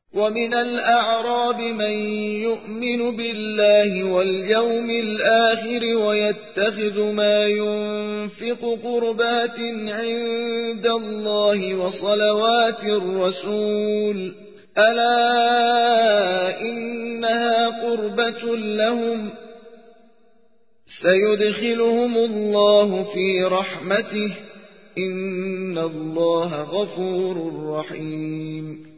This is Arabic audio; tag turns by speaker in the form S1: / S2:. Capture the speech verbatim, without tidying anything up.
S1: ومن الأعراب من يؤمن بالله واليوم الآخر ويتخذ ما ينفق قربات عند الله وصلوات الرسول ألا إنها قربة لهم سيدخلهم الله في رحمته إن الله غفور رحيم